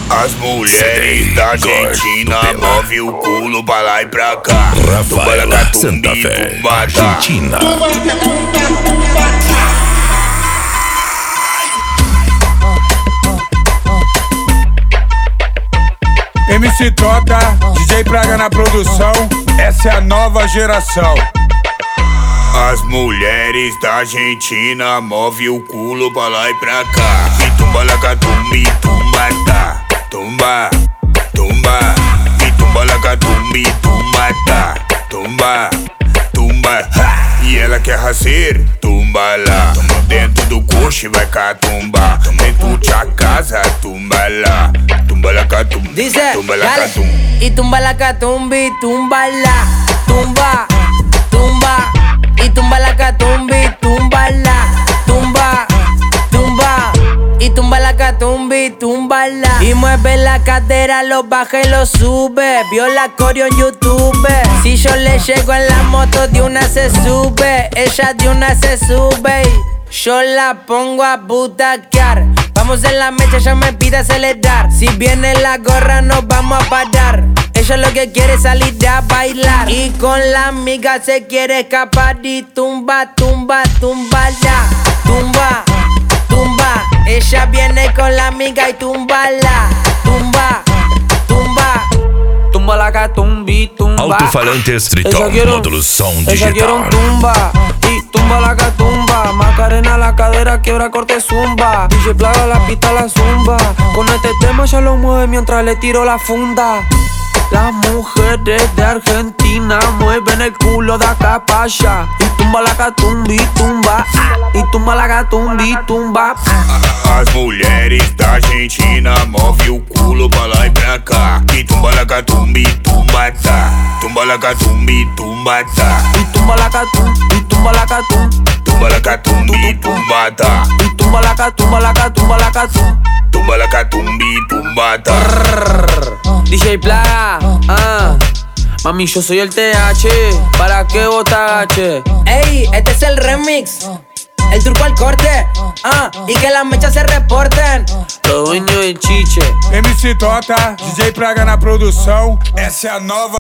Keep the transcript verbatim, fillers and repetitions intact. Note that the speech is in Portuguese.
As mulheres da Argentina movem o culo pra lá e pra cá. Rafaela Santa Fé, Argentina. M C Tota, D J Praga na produção, essa é a nova geração. As mulheres da Argentina movem o culo pra lá e pra cá. E tumba lá catumba e tumba tá. Tumba, tumba. E tumba lá catumba e tumba tá. Tumba, tumba. E ela quer racer, tumba lá. Dentro do coche vai catumba. Dentro de a casa, tumba lá. Tumba la catumba, dice, tumba la dale. catumba. Y tumba la catumba y tumba la tumba, tumba. Y tumba la catumba y tumba la tumba, tumba. Y tumba la catumba y tumba la. Y mueve la cadera, lo baja y lo sube. Vio la coreo en YouTube. Si yo le llego en la moto, de una se sube. Ella de una se sube. Yo la pongo a butaquear. Vamos en la mecha, ella me pide acelerar. Si viene la gorra, nos vamos a parar. Ella lo que quiere es salir a bailar. Y con la amiga se quiere escapar. Y tumba, tumba, tumba ya. Tumba, tumba. Ella viene con la amiga y tumba la. Tumba, tumba. Tumba la catumbi, tumba. Alto-falantes Triton, módulos som Ella quiere un digital. tumba y tumba la catumba. Macarena la cadera, quiebra, corte, zumba. D J Plaga la pista, la zumba. Con este tema ya lo mueve mientras le tiro la funda. Las mujeres de Argentina mueven el culo de acá pa' allá. Y tumba la catumbi, tumba. Y tumba la catumbi, tumba. As mulheres da Argentina movem o culo pra lá e pra cá. E tumba la catumba e tumba tá. Tumba la catumba e tumba tá. Y tumba la catum, y tumba la catum. Tumba la catumba e tumba tá. Y tumba la catumba, la catumba, la catum. Tumba la catumba e tumba tá. D J Plaga, ah. Mami, yo soy el T H, ¿para qué vos te agaches? Ey, este es el remix. El turco al corte, ah, y que las mechas se reporten. Los dueños del chiche. M C Tota, D J Praga na produção, essa é a nova